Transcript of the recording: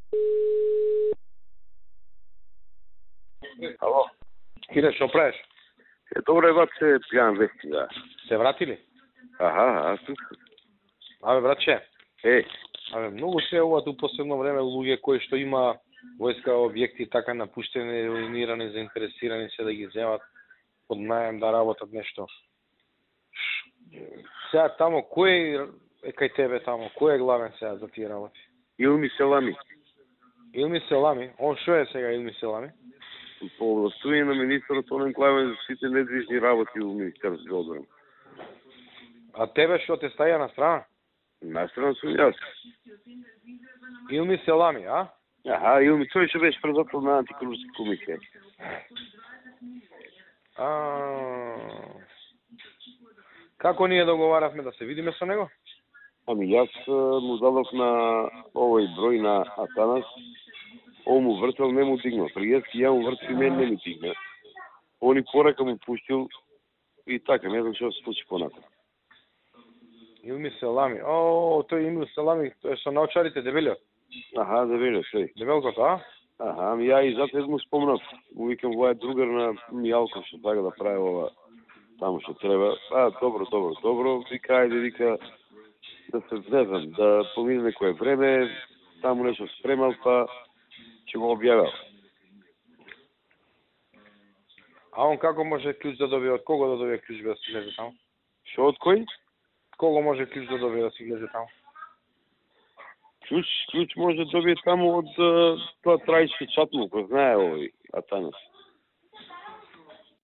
Ало. Кире, што правиш? Добре, брат, се пијан вести, да. Се вратили? Аха, тук. Абе, братче, Е, многу се ова ту последно време луѓе кои што има војска објекти така напуштени, руинирани, заинтересирани се да ги земат под најем да работат нешто. Сега тамо, кој е кај тебе тамо? Кој е главен сега за тие работи? Илми Селами. Илми Селами? Он шо е сега Илми Селами? По овластување на министерот онен главен за сите недвижни работи во Министерството за одбрана. А тебе што те стаја на страна? Настрана сум јас. Илми Селами, а? Аха, Илми, тој што беше председател на антикорупска комисија. Како ние договаравме да се видиме со него? Ами јас му дадов на овој број на Атанас, он му вртел, не му дигна. Пријески ја му вртел и мен не ми дигна. Он и порака му пуштил и така, не знам што се случи понатаму. Илми Селами. О, тој Илми Селами, тој со научарите дебелиот. Аха, да видиш, тој. Дебелкото, а? Аха, ами ја и затоа му спомнав. Му викам, во е другар на Мијалков што така да прави ова таму што треба. Добро, вика, ајде, вика, да се знезам, да помине некое време, таму нешто спремал, па ќе го објавил. А он како може клjuč да добие, од кого да добие клjuč да си влезе таму? Што од кој? Кого може клjuč да добие да си влезе таму? Клjuč може да добие таму од тоа трајчки чатму, кој знае овој Атанас.